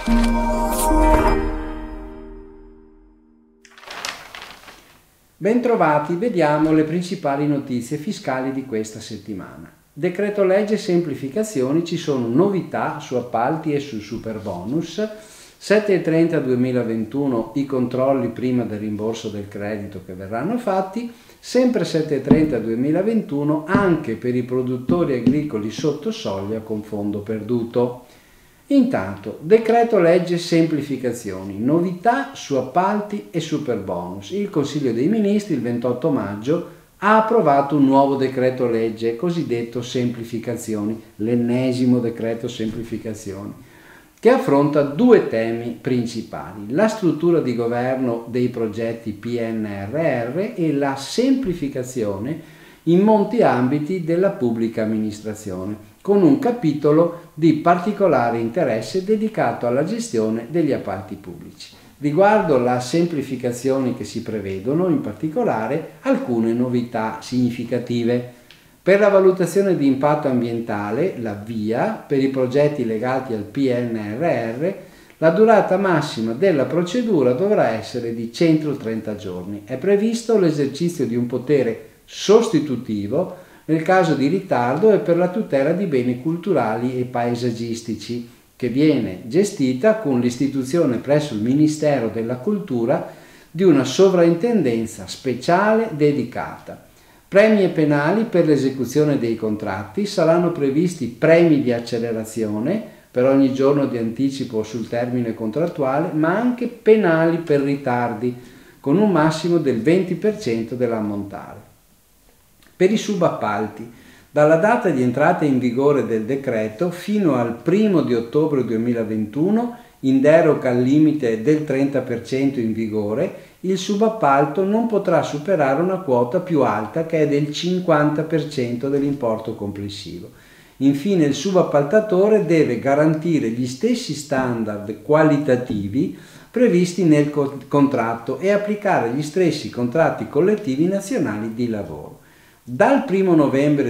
Bentrovati, vediamo le principali notizie fiscali di questa settimana. Decreto legge semplificazioni, ci sono novità su appalti e sul superbonus. 7/30/2021 i controlli prima del rimborso del credito che verranno fatti. Sempre 7/30/2021 anche per i produttori agricoli sotto soglia con fondo perduto. Intanto, decreto legge semplificazioni, novità su appalti e superbonus. Il Consiglio dei Ministri il 28 maggio ha approvato un nuovo decreto legge, cosiddetto semplificazioni, l'ennesimo decreto semplificazioni, che affronta due temi principali: la struttura di governo dei progetti PNRR e la semplificazione in molti ambiti della pubblica amministrazione, con un capitolo di particolare interesse dedicato alla gestione degli appalti pubblici. Riguardo le semplificazioni che si prevedono, in particolare alcune novità significative. Per la valutazione di impatto ambientale, la VIA, per i progetti legati al PNRR, la durata massima della procedura dovrà essere di 130 giorni. È previsto l'esercizio di un potere sostitutivo nel caso di ritardo e per la tutela di beni culturali e paesaggistici, che viene gestita con l'istituzione presso il Ministero della Cultura di una sovrintendenza speciale dedicata. Premi e penali per l'esecuzione dei contratti: saranno previsti premi di accelerazione per ogni giorno di anticipo sul termine contrattuale, ma anche penali per ritardi, con un massimo del 20% dell'ammontare. Per i subappalti, dalla data di entrata in vigore del decreto fino al 1 di ottobre 2021, in deroga al limite del 30% in vigore, il subappalto non potrà superare una quota più alta, che è del 50% dell'importo complessivo. Infine, il subappaltatore deve garantire gli stessi standard qualitativi previsti nel contratto e applicare gli stessi contratti collettivi nazionali di lavoro. Dal 1 novembre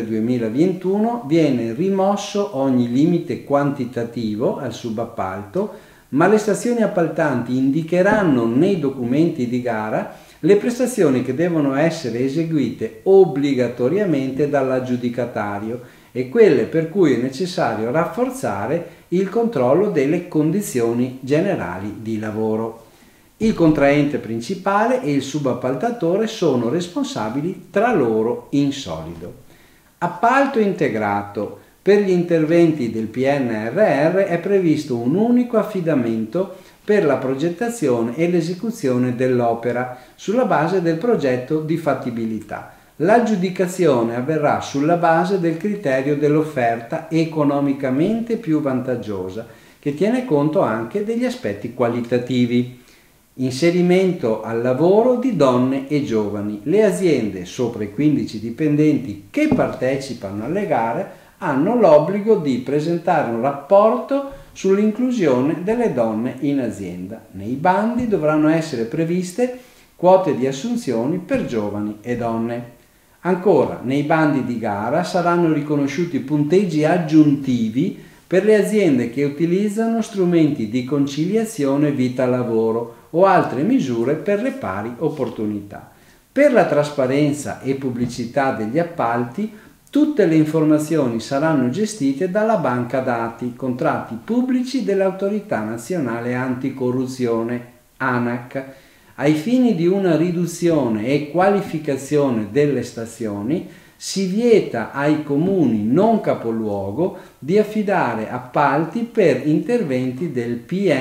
2021 viene rimosso ogni limite quantitativo al subappalto, ma le stazioni appaltanti indicheranno nei documenti di gara le prestazioni che devono essere eseguite obbligatoriamente dall'aggiudicatario e quelle per cui è necessario rafforzare il controllo delle condizioni generali di lavoro. Il contraente principale e il subappaltatore sono responsabili tra loro in solido. Appalto integrato. Per gli interventi del PNRR è previsto un unico affidamento per la progettazione e l'esecuzione dell'opera sulla base del progetto di fattibilità. L'aggiudicazione avverrà sulla base del criterio dell'offerta economicamente più vantaggiosa, che tiene conto anche degli aspetti qualitativi. Inserimento al lavoro di donne e giovani. Le aziende sopra i 15 dipendenti che partecipano alle gare hanno l'obbligo di presentare un rapporto sull'inclusione delle donne in azienda. Nei bandi dovranno essere previste quote di assunzioni per giovani e donne. Ancora, nei bandi di gara saranno riconosciuti punteggi aggiuntivi per le aziende che utilizzano strumenti di conciliazione vita-lavoro o altre misure per le pari opportunità. Per la trasparenza e pubblicità degli appalti, tutte le informazioni saranno gestite dalla banca dati contratti pubblici dell'Autorità Nazionale Anticorruzione, ANAC. Ai fini di una riduzione e qualificazione delle stazioni, si vieta ai comuni non capoluogo di affidare appalti per interventi del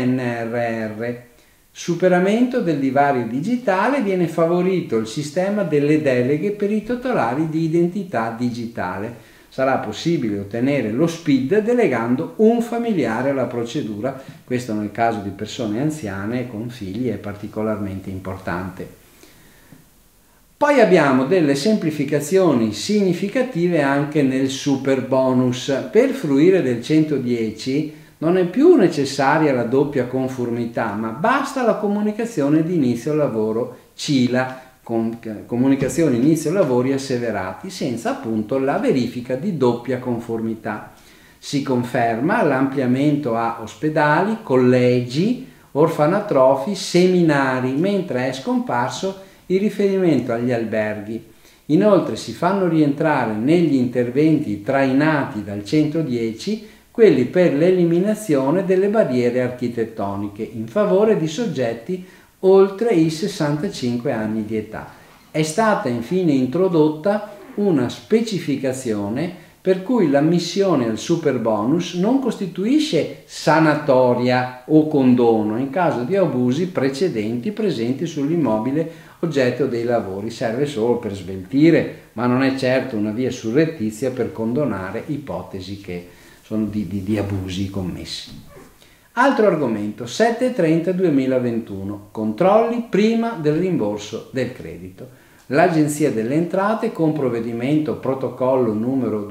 PNRR. Superamento del divario digitale: viene favorito il sistema delle deleghe per i titolari di identità digitale. Sarà possibile ottenere lo SPID delegando un familiare alla procedura. Questo nel caso di persone anziane con figli è particolarmente importante. Poi abbiamo delle semplificazioni significative anche nel superbonus. Per fruire del 110 non è più necessaria la doppia conformità, ma basta la comunicazione di inizio lavoro CILA, comunicazione inizio lavori asseverati, senza appunto la verifica di doppia conformità. Si conferma l'ampliamento a ospedali, collegi, orfanotrofi, seminari, mentre è scomparso il riferimento agli alberghi. Inoltre si fanno rientrare negli interventi trainati dal 110 quelli per l'eliminazione delle barriere architettoniche in favore di soggetti oltre i 65 anni di età. È stata infine introdotta una specificazione per cui l'ammissione al superbonus non costituisce sanatoria o condono in caso di abusi precedenti presenti sull'immobile oggetto dei lavori. Serve solo per sveltire, ma non è certo una via surrettizia per condonare ipotesi che sono di abusi commessi. Altro argomento, 7/30/2021, controlli prima del rimborso del credito. L'Agenzia delle Entrate, con provvedimento protocollo numero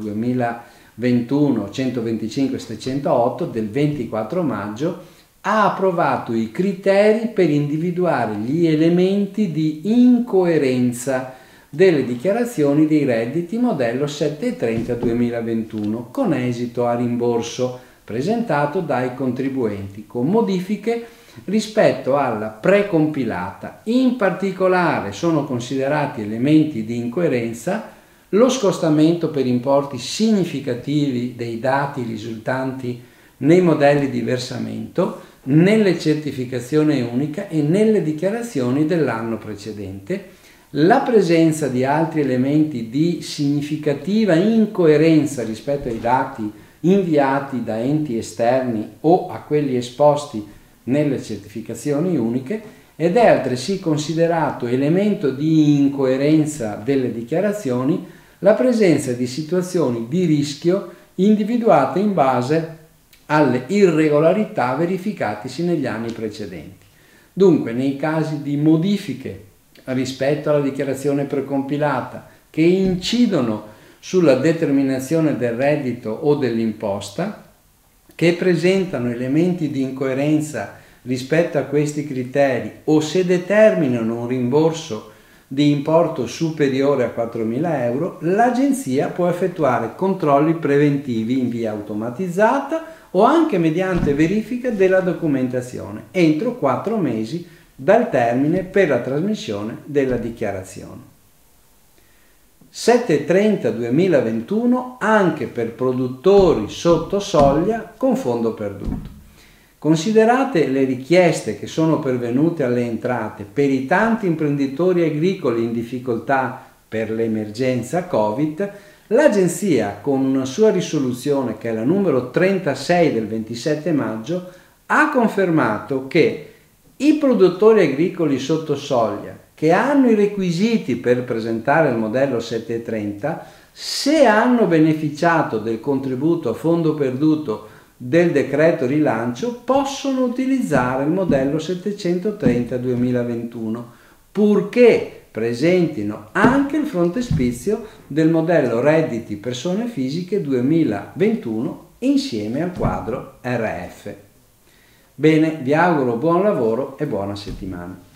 2021-125-708 del 24 maggio, ha approvato i criteri per individuare gli elementi di incoerenza delle dichiarazioni dei redditi modello 7/30/2021 con esito a rimborso presentato dai contribuenti, con modifiche rispetto alla precompilata. In particolare sono considerati elementi di incoerenza lo scostamento per importi significativi dei dati risultanti nei modelli di versamento, nelle certificazioni uniche e nelle dichiarazioni dell'anno precedente, la presenza di altri elementi di significativa incoerenza rispetto ai dati inviati da enti esterni o a quelli esposti nelle certificazioni uniche, ed è altresì considerato elemento di incoerenza delle dichiarazioni la presenza di situazioni di rischio individuate in base alle irregolarità verificatisi negli anni precedenti. Dunque, nei casi di modifiche rispetto alla dichiarazione precompilata che incidono sulla determinazione del reddito o dell'imposta, che presentano elementi di incoerenza rispetto a questi criteri o se determinano un rimborso di importo superiore a 4.000 euro, l'Agenzia può effettuare controlli preventivi in via automatizzata o anche mediante verifica della documentazione entro 4 mesi dal termine per la trasmissione della dichiarazione. 7/30/2021 anche per produttori sotto soglia con fondo perduto. Considerate le richieste che sono pervenute alle entrate per i tanti imprenditori agricoli in difficoltà per l'emergenza Covid, l'Agenzia, con una sua risoluzione che è la numero 36 del 27 maggio, ha confermato che i produttori agricoli sotto soglia che hanno i requisiti per presentare il modello 730, se hanno beneficiato del contributo a fondo perduto del decreto rilancio, possono utilizzare il modello 730/2021, purché presentino anche il frontespizio del modello redditi persone fisiche 2021 insieme al quadro RF. Bene, vi auguro buon lavoro e buona settimana.